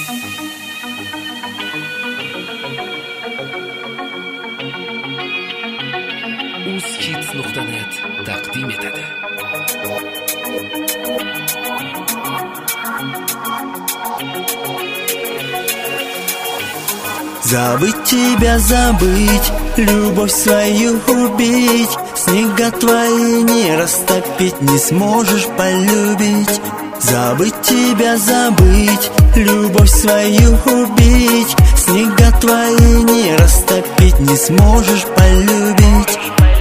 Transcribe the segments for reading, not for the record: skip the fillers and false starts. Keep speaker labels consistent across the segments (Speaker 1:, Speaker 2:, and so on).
Speaker 1: uz-kids.net taqdim etadi.
Speaker 2: Забыть тебя, забыть, любовь свою убить, снега твои не растопить, не сможешь полюбить. Забыть тебя, забыть, любовь свою убить, снега твои не растопить, не сможешь полюбить.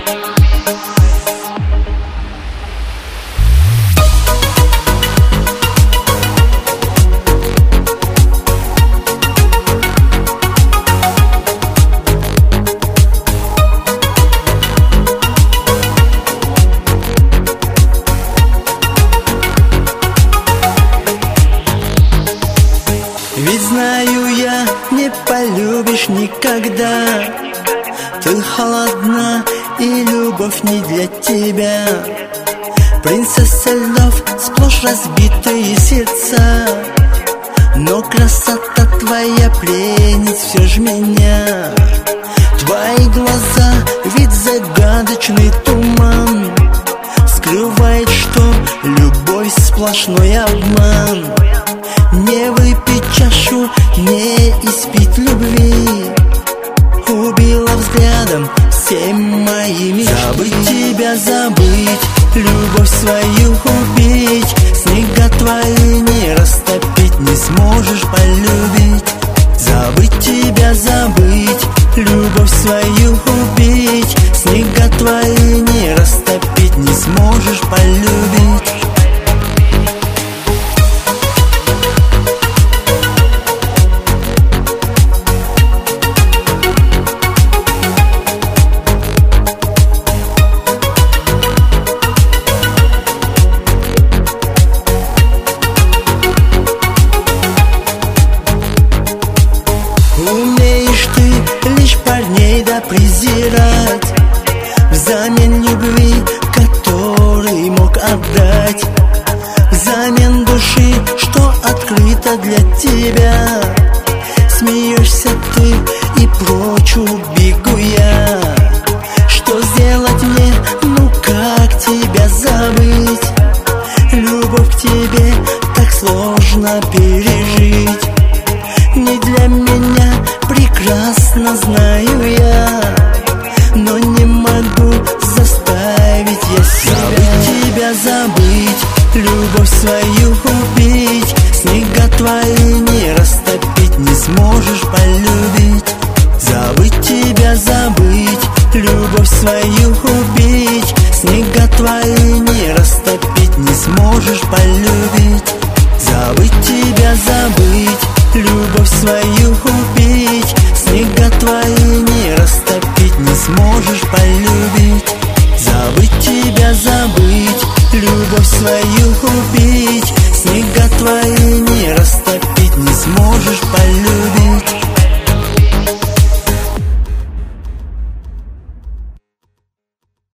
Speaker 2: Ведь знаю я, не полюбишь никогда. Ты холодна, и любовь не для тебя. Принцесса льдов, сплошь разбитые сердца, но красота твоя пленит все ж меня. Твои глаза, ведь загадочный туман, скрывает, что любовь сплошной обман. Не выпить чашу, не испить любви, убила взглядом всем моими. Забыть тебя, забыть, любовь свою убить, снега твои не растопить, не сможешь полюбить. Забыть тебя, забыть, любовь свою убить, снега твои не растопить, не сможешь полюбить. Умеешь ты лишь парней да презирать, взамен любви, который мог отдать, взамен души, что открыта для тебя. Смеешься ты и прочь убегу я. Что сделать мне, ну как тебя забыть? Любовь к тебе так сложно пережить. Не для меня, прекрасно знаю я, но не могу заставить я себя. Забыть тебя, забыть, любовь свою убить, снега твои не растопить, не сможешь полюбить. Забыть тебя, забыть, любовь свою убить, снега твои не растопить, не сможешь полюбить. Забыть тебя, забыть, любовь свою убить, снега твои не растопить, не сможешь полюбить. Забыть тебя, забыть, любовь свою убить, снега твои не растопить.